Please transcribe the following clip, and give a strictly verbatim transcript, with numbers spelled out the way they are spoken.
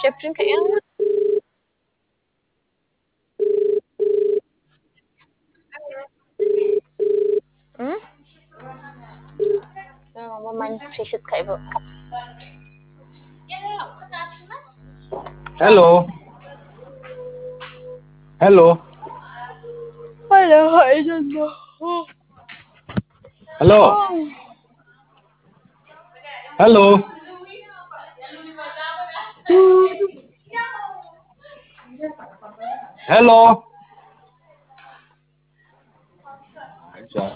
Catherine kat yang Hmm? Mama main precious kat ibu. Hello. Hello. Hello, I don't know. Hello. Hello. Hello.